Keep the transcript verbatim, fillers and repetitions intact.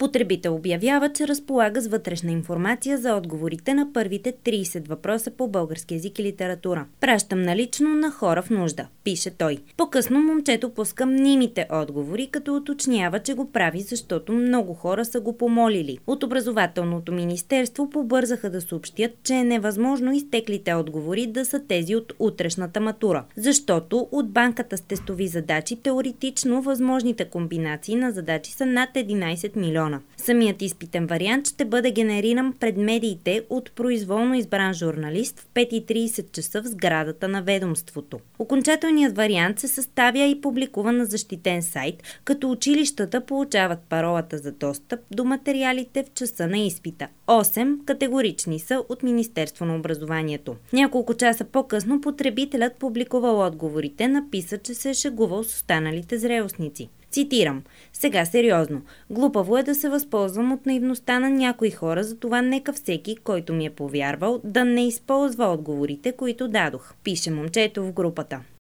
Потребител обявява, че разполага с вътрешна информация за отговорите на първите трийсет въпроса по български език и литература. Пращам налично на хора в нужда, пише той. По-късно момчето пуска мнимите отговори, като уточнява, че го прави, защото много хора са го помолили. От образователното министерство побързаха да съобщят, че е невъзможно изтеклите отговори да са тези от утрешната матура, защото от банката с тестови задачи теоретично възможните комбинации на задачи са над единайсет милиона. Самият изпитен вариант ще бъде генериран пред медиите от произволно избран журналист в пет и трийсет часа в сградата на ведомството. Окончателният вариант се съставя и публикува на защитен сайт, като училищата получават паролата за достъп до материалите в часа на изпита. осем категорични са от Министерство на образованието. Няколко часа по-късно потребителят публикувал отговорите, написа, че се е шегувал с останалите зрелостници. Цитирам: "Сега сериозно. Глупаво е да се възползвам от наивността на някои хора, затова нека всеки, който ми е повярвал, да не използва отговорите, които дадох", пише момчето в групата.